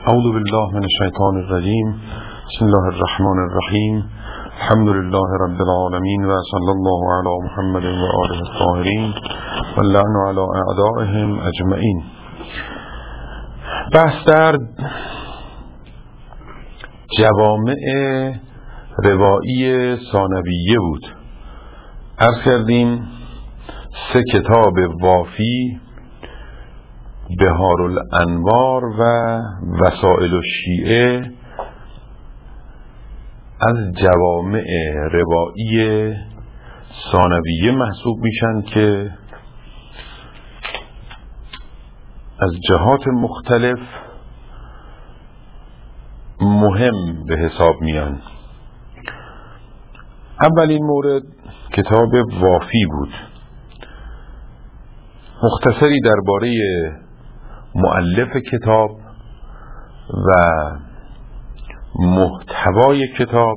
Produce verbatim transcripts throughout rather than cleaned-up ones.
اعوذ بالله من الشیطان الرجیم. بسم الله الرحمن الرحیم. الحمد لله رب العالمین و صلی الله علی محمد و آله الطاهرین و اللعن علی اعدائهم اجمعین. بحث در جوامع روایی ثانویه بود. عرض کردیم سه کتاب وافی، بهارالانوار و وسائل الشیعه از جوامع روایی ثانویه محسوب میشن که از جهات مختلف مهم به حساب میان. اولین مورد کتاب وافی بود. مختصری درباره مؤلف کتاب و محتوای کتاب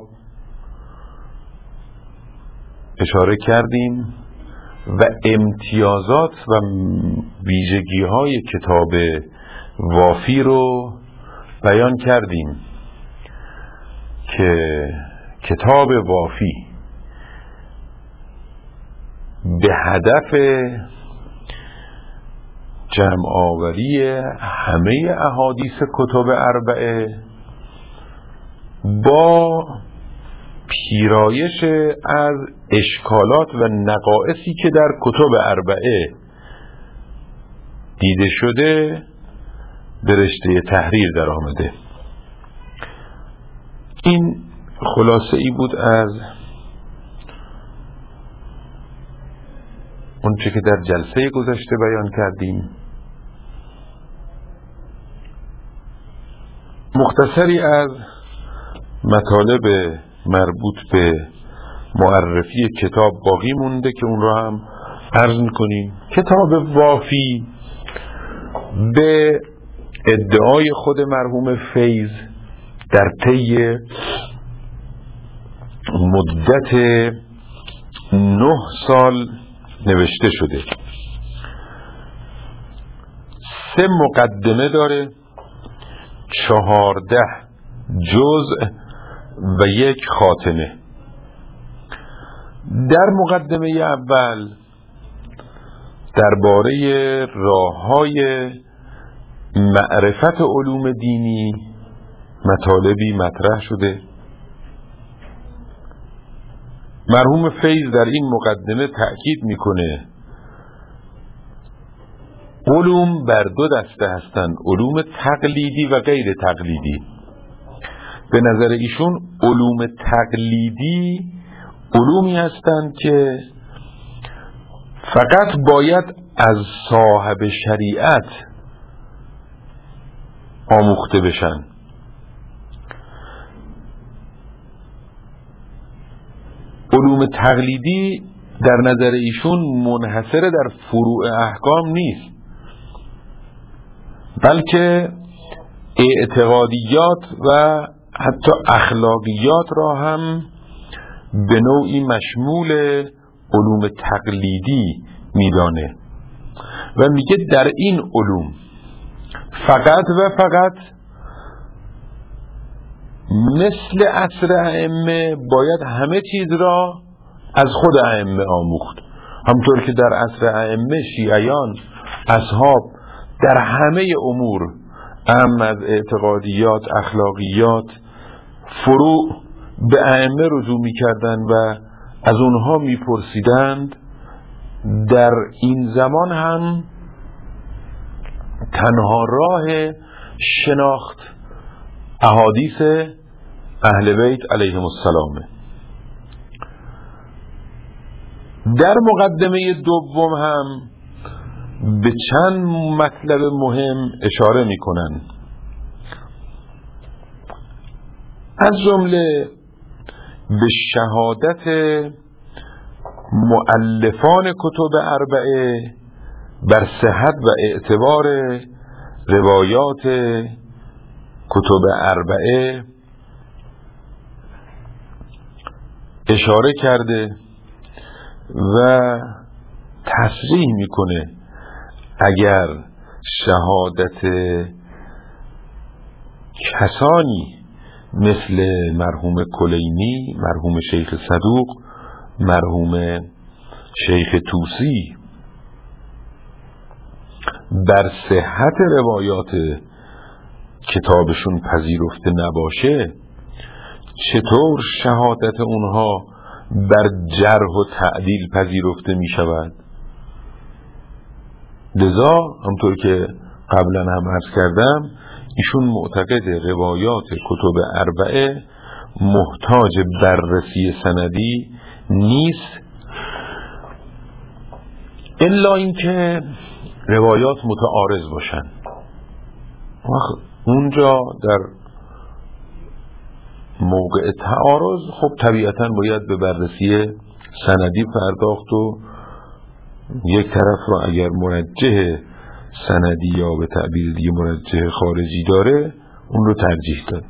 اشاره کردیم و امتیازات و ویژگی‌های کتاب وافی رو بیان کردیم که کتاب وافی به هدف جمع آوری همه احادیث کتب اربعه با پیرایش از اشکالات و نقائصی که در کتب اربعه دیده شده به رشته تحریر در آمده. این خلاصه ای بود از اون چه که در جلسه گذشته بیان کردیم. مختصری از مطالب مربوط به معرفی کتاب باقی مونده که اون را هم عرض می‌کنیم. کتاب وافی به ادعای خود مرحوم فیض در طی مدت نه سال نوشته شده. سه مقدمه داره، چهارده جزء و یک خاتمه. در مقدمه اول درباره راه‌های معرفت علوم دینی مطالبی مطرح شده. مرحوم فیض در این مقدمه تأکید میکنه علوم بر دو دسته هستند، علوم تقلیدی و غیر تقلیدی. به نظر ایشون علوم تقلیدی علومی هستند که فقط باید از صاحب شریعت آموخته بشن. علوم تقلیدی در نظر ایشون منحصر در فروع احکام نیست، بلکه اعتقادیات و حتی اخلاقیات را هم به نوعی مشمول علوم تقلیدی میدانه و میگه در این علوم فقط و فقط مثل عصر ائمه باید همه چیز را از خود ائمه آموخت. همطور که در عصر ائمه شیعیان اصحاب در همه امور اهم از اعتقادیات، اخلاقیات، فروع به ائمه رجوع می‌کردند و از اونها می‌پرسیدند، در این زمان هم تنها راه شناخت احادیث اهل بیت علیهم السلام. در مقدمه دوم هم به چند مطلب مهم اشاره میکنن، از جمله به شهادت مؤلفان کتب اربعه بر صحت و اعتبار روایات کتب اربعه اشاره کرده و تصریح میکنه اگر شهادت کسانی مثل مرحوم کلینی، مرحوم شیخ صدوق، مرحوم شیخ طوسی بر صحت روایات کتابشون پذیرفته نباشه، چطور شهادت اونها بر جرح و تعدیل پذیرفته می شود؟ لذا همطور که قبلا هم عرض کردم، ایشون معتقد روایات کتب اربعه محتاج بررسی سندی نیست، الا اینکه روایات متعارض باشن. اونجا در موقع تعارض خب طبیعتاً باید به بررسی سندی پرداخت و یک طرف را اگر مرجح سندی یا به تعبیر دیگه مرجح خارجی داره اون رو ترجیح داد.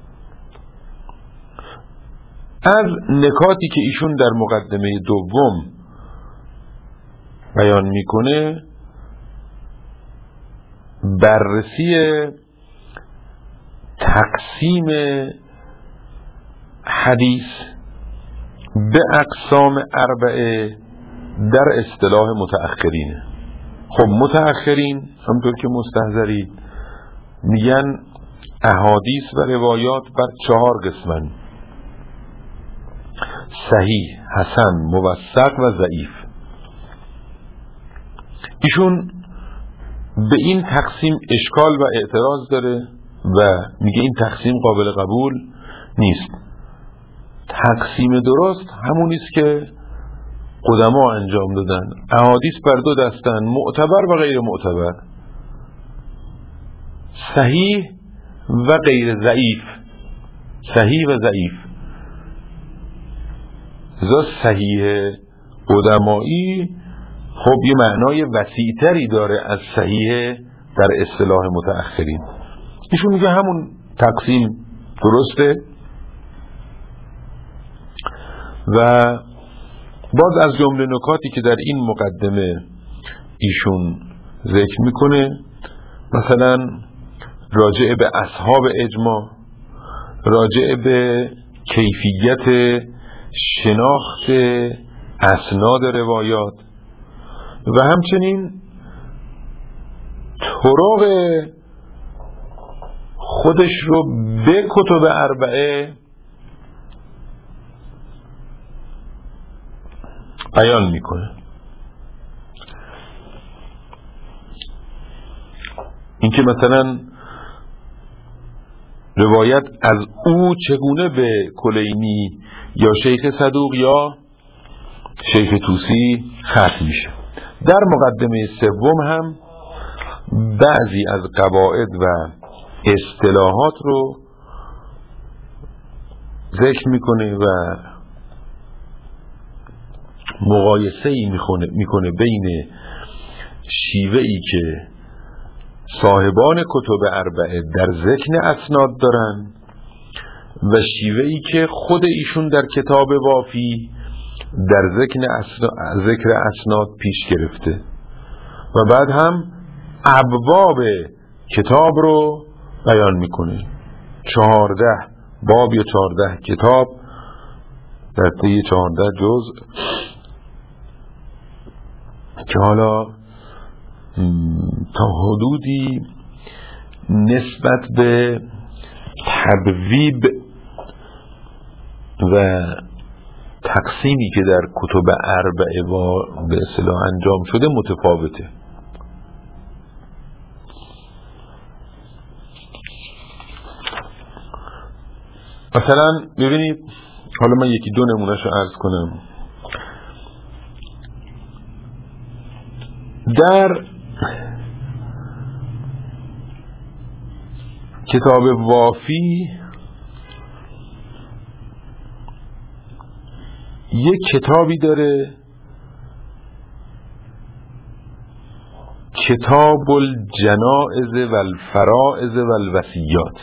از نکاتی که ایشون در مقدمه دوم بیان میکنه، بررسی تقسیم حدیث به اقسام اربعه در اصطلاح متأخرینه. خب متأخرین همونطور که مستحضرید میگن احادیث و روایات بر چهار قسمن: صحیح، حسن، موثق و ضعیف. ایشون به این تقسیم اشکال و اعتراض داره و میگه این تقسیم قابل قبول نیست. تقسیم درست همونیست که قدما انجام دادن. احادیث بر دو دستن: معتبر و غیر معتبر، صحیح و غیر ضعیف، صحیح و ضعیف. ذا صحیح قدمایی خب یه معنای وسیع‌تری داره از صحیح در اصطلاح متأخرین. ایشون میگه همون تقسیم درسته و باز از جمله نکاتی که در این مقدمه ایشون ذکر میکنه، مثلا راجع به اصحاب اجماع، راجع به کیفیت شناخت اسناد روایات و همچنین طرق خودش رو به کتب اربعه بیان میکنه. اینکه مثلا روایت از او چگونه به کلینی یا شیخ صدوق یا شیخ طوسی ختم میشه. در مقدمه سوم هم بعضی از قواعد و اصطلاحات رو ذکر میکنه و مقایسه‌ای میکنه بین شیوه‌ای که صاحبان کتب اربعه در ذکر اسناد دارن و شیوه‌ای که خود ایشون در کتاب وافی در ذکر اسناد, ذکر اسناد پیش گرفته و بعد هم ابواب کتاب رو بیان میکنه. چهارده باب یا چهارده کتاب در طی چهارده جزء که حالا تا حدودی نسبت به تبویب و تقسیمی که در کتب اربعه با به اصطلاح انجام شده متفاوته. مثلا ببینید، حالا من یکی دو نمونه‌شو عرض کنم. در کتاب وافی یک کتابی داره، کتاب الجنائز و الفرائض و الوصیات.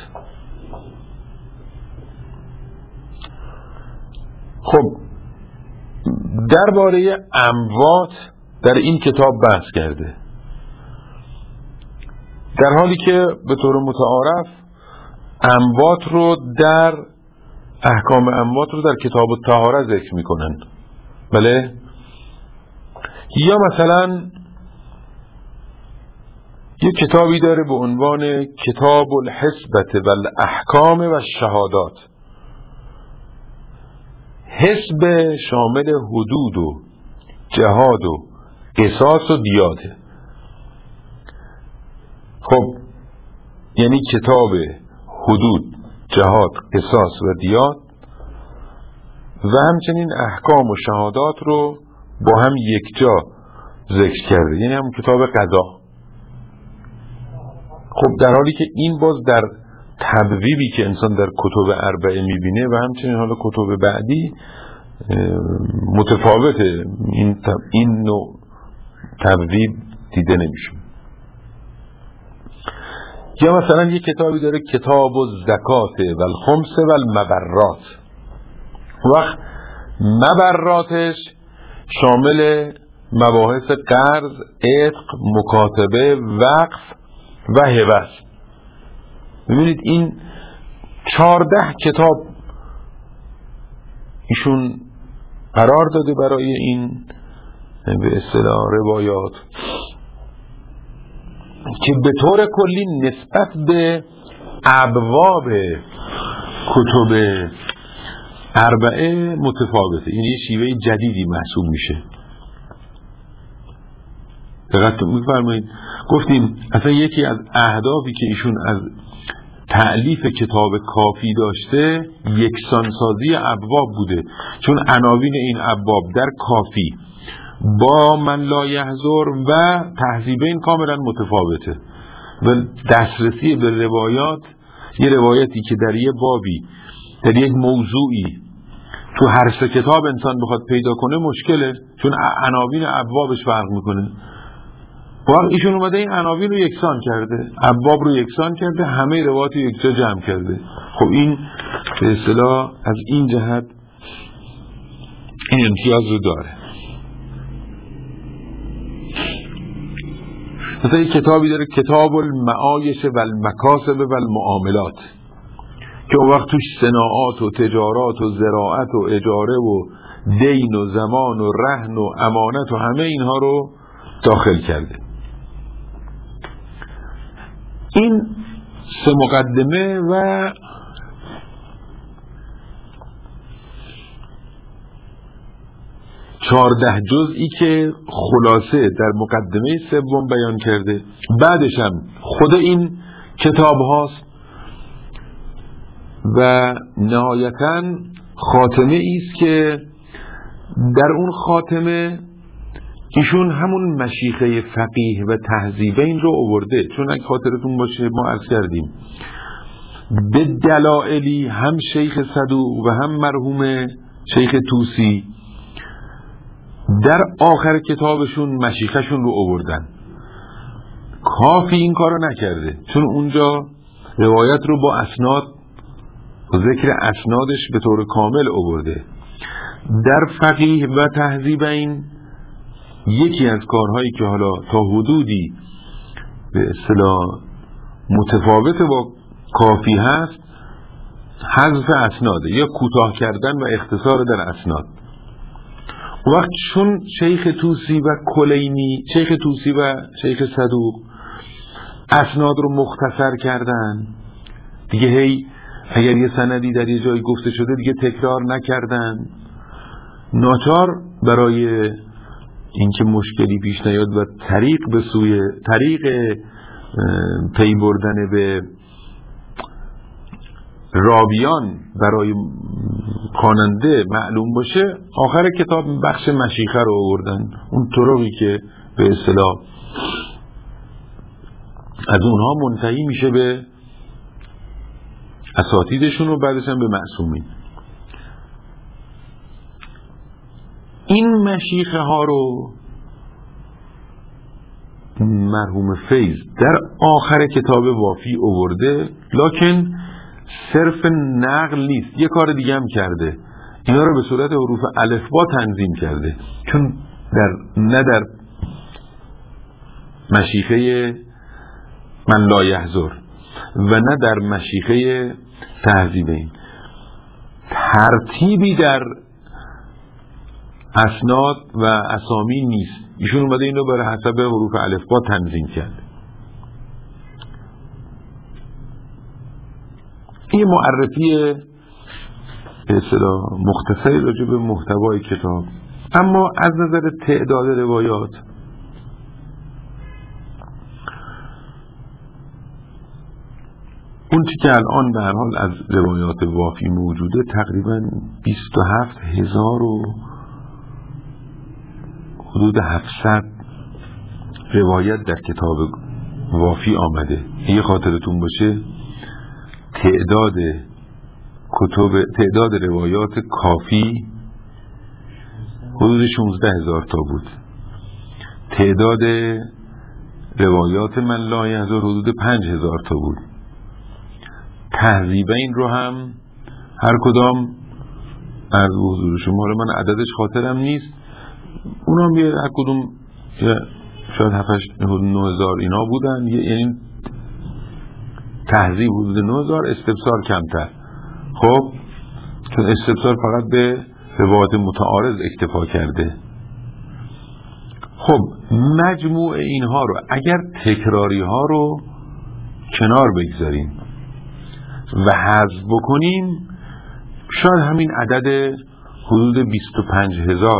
خب درباره اموات در این کتاب بحث کرده، در حالی که به طور متعارف اموات رو در احکام اموات رو در کتاب الطهاره ذکر میکنن. بله. یا مثلا یه کتابی داره به عنوان کتاب الحسبة و الاحکام و الشهادات. حسب شامل حدود و جهاد و قصاص و دیاته. خب یعنی کتاب حدود، جهاد، قصاص و دیات و همچنین احکام و شهادات رو با هم یک جا ذکر کرده، یعنی هم کتاب قضا. خب در حالی که این باز در تبویبی که انسان در کتب اربعه میبینه و همچنین حالا کتب بعدی متفاوته، این این نوع تبویب دیده نمیشه. یا مثلا یک کتابی داره کتاب الزکات و الخمس و المبرات. وقت مبراتش شامل مباحث قرض، عتق، مکاتبه، وقف و هبه است. ببینید این چهارده کتاب ایشون قرار داده برای این به اصطلاح روایات که به طور کلی نسبت به ابواب کتب اربعه متفاوته، یعنی یه شیوه جدیدی محسوب میشه. دقت می‌فرمایید. گفتیم اصلا یکی از اهدافی که ایشون از تألیف کتاب کافی داشته یکسانسازی ابواب بوده، چون عناوین این ابواب در کافی با من لا یحضر و تهذیبین کاملا متفاوته و دسترسی به روایات، یه روایتی که در یه بابی در یک موضوعی تو هر سه کتاب انسان بخواد پیدا کنه مشکله، چون عناوین ابوابش فرق میکنه. واقعا ایشون اومده این عناوین رو یکسان کرده، ابواب رو یکسان کرده، همه روایات رو یکجا جمع کرده. خب این به اصطلاح از این جهت این امتیاز رو داره. مثلا یک کتابی داره کتاب المعایش و المکاسب و المعاملات که اون وقت توش صناعات و تجارات و زراعت و اجاره و دین و زمان و رهن و امانت و همه اینها رو داخل کرده. این سه مقدمه و چهارده جزئی که خلاصه در مقدمه سوم بیان کرده. بعدش هم خود این کتاب هاست و نهایتاً خاتمه ایست که در اون خاتمه ایشون همون مشیخه فقیه و تهذیبین رو آورده. چون اگه خاطرتون باشه ما عرض کردیم به دلائلی هم شیخ صدوق و هم مرحوم شیخ طوسی در آخر کتابشون مشیخشون رو آوردن. کافی این کارو نکرده، چون اونجا روایت رو با اسناد و ذکر اسنادش به طور کامل آورده. در فقیه و تهذیبین یکی از کارهایی که حالا تا حدودی به اصطلاح متفاوت با کافی هست حذف اسناده یا کوتاه کردن و اختصار در اسناد. وقت چون شیخ طوسی و کلینی، شیخ طوسی و شیخ صدوق اسناد رو مختصر کردن دیگه، هی اگر یه سندی در یه جایی گفته شده دیگه تکرار نکردن، ناچار برای اینکه مشکلی پیش نیاد و طریق به سوی طریق پی بردن به راویان برای خواننده معلوم باشه، آخر کتاب بخش مشیخه رو آوردن، اون طرقی که به اصطلاح از اونها منتهی میشه به اساتیدشون و بعدش هم به معصومین. این مشیخه ها رو مرحوم فیض در آخر کتاب وافی آورده، لکن صرف نقل نیست، یه کار دیگه هم کرده، اینا رو به صورت حروف الفبا تنظیم کرده. چون در نه در مشیخه من لا یحضر و نه در مشیخه تهذیب. این ترتیبی در اسناد و اسامی نیست. ایشون اومده اینو بر حسب حروف الفبا تنظیم کرده. این معرفی به اصطلاح مختصری راجع به محتوای کتاب. اما از نظر تعداد روایات اون چی که الان به هر حال از روایات وافی موجوده تقریبا بیست و هفت هزار و حدود هفتصد روایت در کتاب وافی آمده. اگه خاطرتون باشه تعداد کتب تعداد روایات کافی حدود شانزده هزار تا بود. تعداد روایات من لا یحضر حدود پنج هزار تا بود. تهذیبین رو هم هر کدام از حضور شما رو من عددش خاطرم نیست، اونا هم هر کدوم شاید هفت نه هزار اینا بودن. یعنی تهذیب حدود نه هزار، استبصار کمتر. خب چون استبصار فقط به روایات متعارض اکتفا کرده. خب مجموع اینها رو اگر تکراری ها رو کنار بگذاریم و حذف بکنیم شاید همین عدد حدود بیست و پنج هزار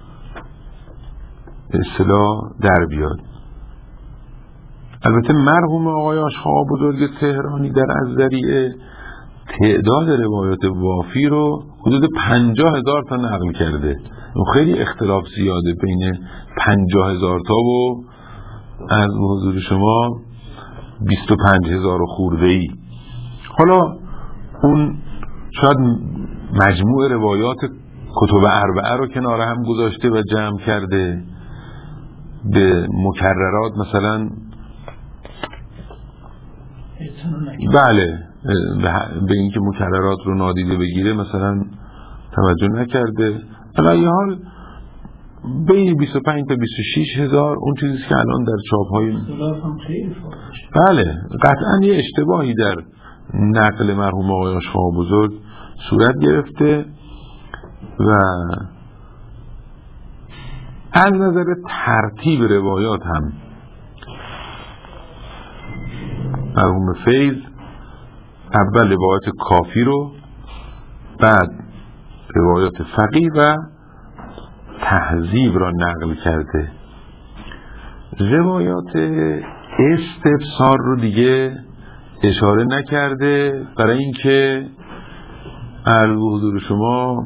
به اصطلاح در بیاد. البته مرحوم آقای آشخاوا بزرگ تهرانی در ازذریه تعداد روایات وافی رو حدود پنجاه هزار تا نقل کرده. خیلی اختلاف زیاده بین پنجاه هزار تا و از حضور شما بیست و پنج هزار خورده ای. حالا اون شاید مجموع روایات کتب اربعه رو کنار هم گذاشته و جمع کرده، به مکررات مثلا بله به اینکه مکررات رو نادیده بگیره مثلا توجه نکرده. علی حال بین بیست و پنج تا بیست و شش هزار اون چیزی که الان در چاپ‌های بله قطعا یه اشتباهی در نقل مرحوم آقای آشخاوا بزرگ صورت گرفته و از نظر ترتیب روایات هم مرحوم فیض اول روایات کافی رو، بعد روایات فقیه و تهذیب را نقل کرده. روایات استفسار رو دیگه اشاره نکرده برای اینکه عرض حضور شما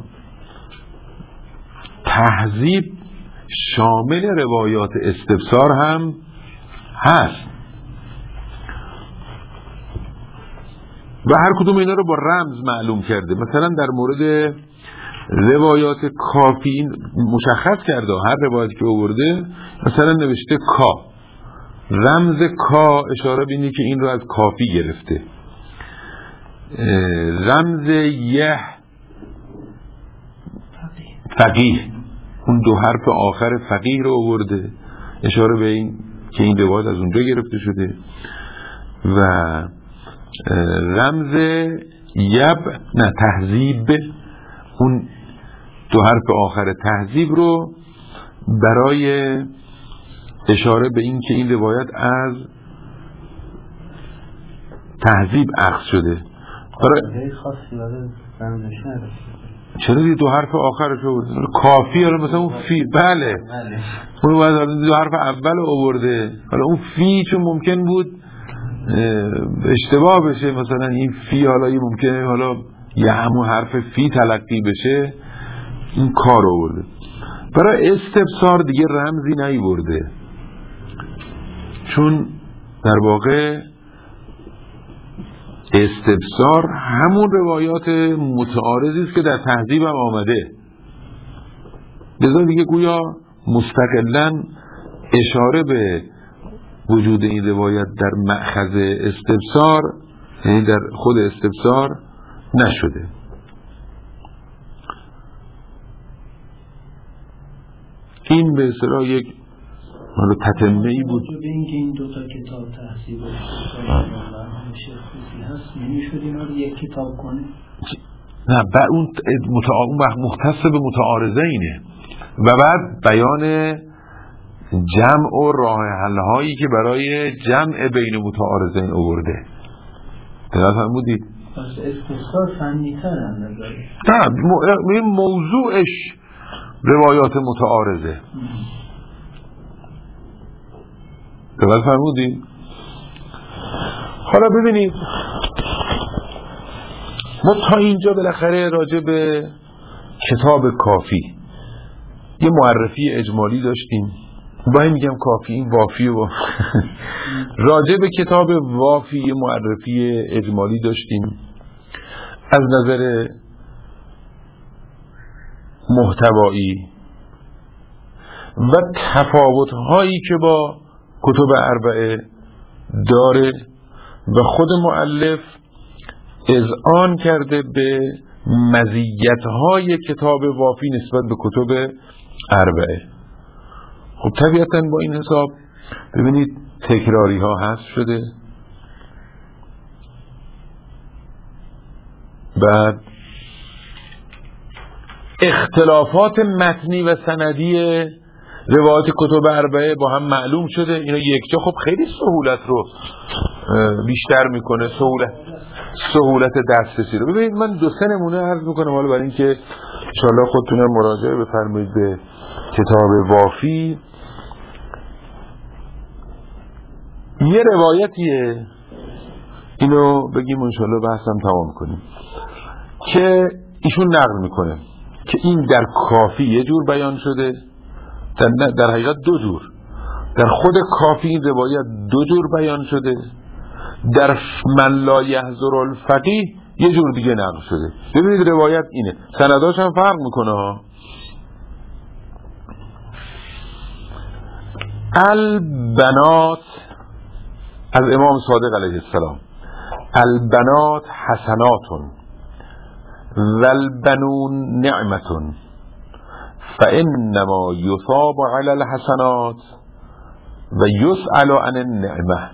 تهذیب شامل روایات استفسار هم هست و هر کدوم اینا رو با رمز معلوم کرده. مثلا در مورد روایات کافی مشخص کرده، هر روایت که آورده مثلا نوشته کا، رمز کا اشاره به اینه که این رو از کافی گرفته. رمز یه فقیه، اون دو حرف آخر فقیه رو آورده اشاره به این که این روایت از اونجا گرفته شده. و رمز یب نه تهذیب، اون دو حرف آخر تهذیب رو برای اشاره به این که این روایت از تهذیب اخذ شده. برای خاصی برای رمزش نداره. چرا دیگه دو حرف آخرش آورده؟ کافی حالا مثلا اون فی بله اون باید دو حرف اول آورده. حالا اون فی چون ممکن بود اشتباه بشه، مثلا این فی حالا یه ممکنه حالا یه همون حرف فی تلقی بشه، این کار آورده. برای استفسار دیگه رمزی نیورده، چون در واقع استفسار همون روایات متعارضی است که در تهذیب هم آمده. لذا دیگه گویا مستقلاً اشاره به وجود این روایت در مأخذ استفسار، یعنی در خود استفسار نشده. این به اصطلاح یک مال تتمه ای بود. به اینکه این دو تا کتاب تحصیل شیخ هست نمیشد اینا رو یک کتاب کنه؟ نه، بعد اون متع... مختص به متعارضه اینه و بعد بیان جمع و راه حل هایی که برای جمع بین متعارضین آورده. دقیقاً فهمیدید؟ پس استفسار فنی تر هم نداره. نه، موضوعش روایات متعارضه. دقیقاً فهمیدید؟ حالا ببینید ما تا اینجا بالاخره راجع به کتاب کافی یه معرفی اجمالی داشتیم. باید میگم کافی، این وافی و راجع به کتاب وافی یه معرفی اجمالی داشتیم از نظر محتوایی و تفاوت‌هایی که با کتب اربعه داره و خود مؤلف اذعان کرده به مزیت‌های کتاب وافی نسبت به کتب اربعه. خب طبیعتاً با این حساب ببینید تکراری ها حذف شده، بعد اختلافات متنی و سندی روایت کتب اربعه با هم معلوم شده. اینا یک جا خب خیلی سهولت رو بیشتر میکنه، سهولت سهولت دسترسی رو. ببینید من دو سه نمونه عرض میکنم حالا برای اینکه انشاءالله خودتون مراجعه بفرمایید به کتاب وافی. یه روایتیه، اینو بگیم انشاءالله بحثم تمام کنیم، که ایشون نقل میکنه که این در کافی یه جور بیان شده، در, در حقیقت دو جور. در خود کافی این روایت دو جور بیان شده، در من لا یحضر الفقیه یه جور دیگه نقل شده. ببینید روایت اینه، سنداش هم فرق میکنه ها. البنات از امام صادق علیه السلام، البنات حسنات والبنون نعمة فإنما يثاب على الحسنات و يسأل عن النعمة.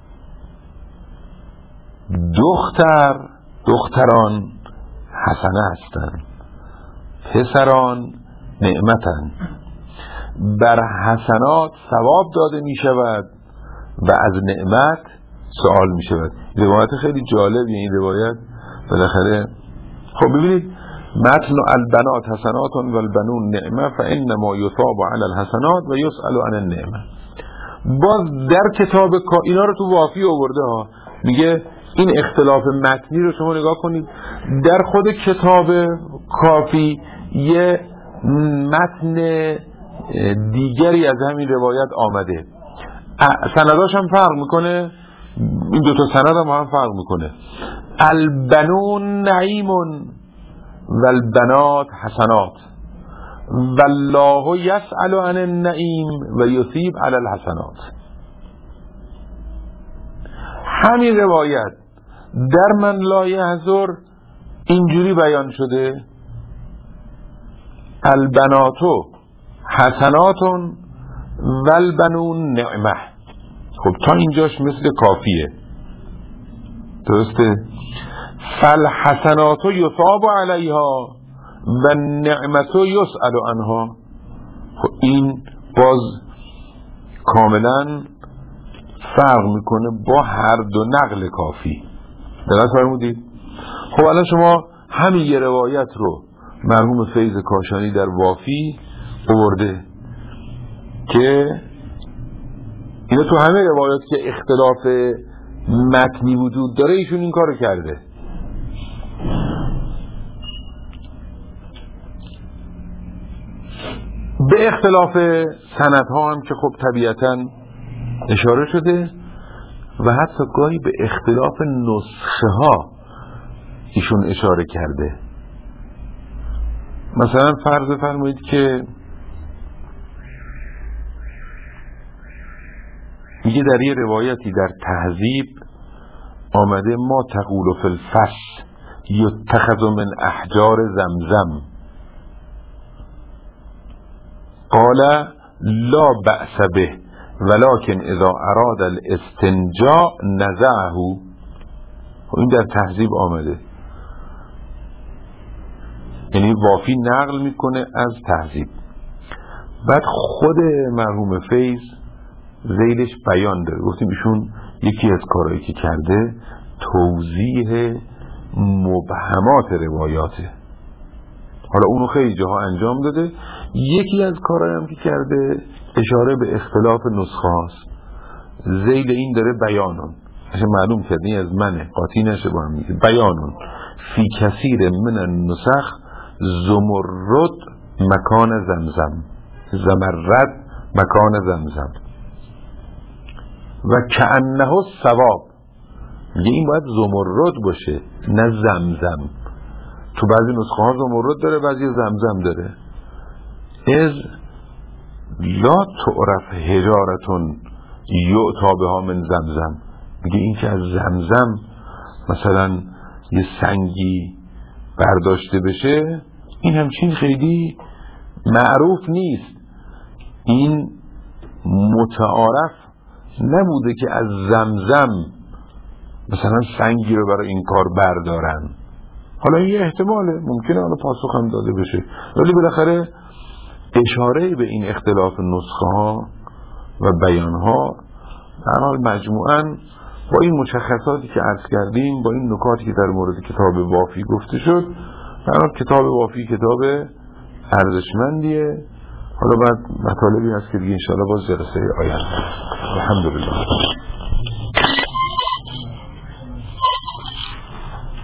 دختر دختران حسنه هستند، پسران نعمتند، بر حسنات ثواب داده می شود و از نعمت سوال می شود. روایت خیلی جالبیه این روایت بالاخره. خب ببینید متن البنات حسنات و البنون نعمه فانما یثاب علی الحسنات و یسأل عن النعمه. باز در کتاب اینا رو تو وافی آورده ها، میگه این اختلاف متنی رو شما نگاه کنید. در خود کتاب کافی یه متن دیگری از همین روایت آمده، سنداش هم فرق میکنه، این دوتا سند هم هم فرق میکنه. البنون نعیم والبنات حسنات والله یسأل عن النعیم و یثیب علی الحسنات. همین روایت در من لا یحضر اینجوری بیان شده البناتو حسناتون والبنون نعمه. خب تا اینجاش مثل کافیه، درسته؟ فالحسنات یثاب علیها و النعمت یسأل عنها. خب این باز کاملا فرق میکنه با هر دو نقل کافی. درست فرمودید؟ خب الان شما همین یه روایت رو مرحوم فیض کاشانی در وافی آورده که اینا تو همه روایات که اختلاف متنی وجود داره ایشون این کارو کرده. به اختلاف سندها هم که خب طبیعتاً اشاره شده و حتی گاهی به اختلاف نسخه ها ایشون اشاره کرده. مثلا فرض فرمایید که میگه در یه روایتی در تهذیب آمده ما تقول فی الفصل یتخذ من احجار زمزم قال لا بأس به ولکن اذا اراد الاستنجاء نزعه. این در تهذیب آمده، یعنی وافی نقل میکنه از تهذیب. بعد خود مرحوم فیض ذیلش بیان داره، گفتیم ایشون یکی از کارهایی که کرده توضیح مبهمات روایاته. حالا اونو خیلی جاها انجام داده. یکی از کارهایی هم که کرده اشاره به اختلاف نسخه هاست. ذیل این داره بیانون، عشان معلوم کردنی از منه قاطی نشه با هم میگه بیانون فی کثیر من النسخ زمرد مکان زمزم، زمرد مکان زمزم و کأنه ثواب. میگه این باید زمرد باشه نه زمزم. تو بعضی نسخه ها زمرد داره، بعضی زمزم داره. از لا تعرف حجارتون یعطا بها من زمزم. میگه این که از زمزم مثلا یه سنگی برداشته بشه این همچین خیلی معروف نیست. این متعارف نبوده که از زمزم مثلا سنگی رو برای این کار بردارن. حالا این یه احتماله، ممکنه حالا پاسخ هم داده بشه، ولی بالاخره اشاره به این اختلاف نسخه ها و بیان ها در حال مجموعاً با این مشخصاتی که عرض کردیم، با این نکاتی که در مورد کتاب وافی گفته شد، در حال کتاب وافی کتاب ارزشمندیه. حالا بعد مطالبی هست که دیگه انشاءالله باز جلسه آینده. الحمدلله.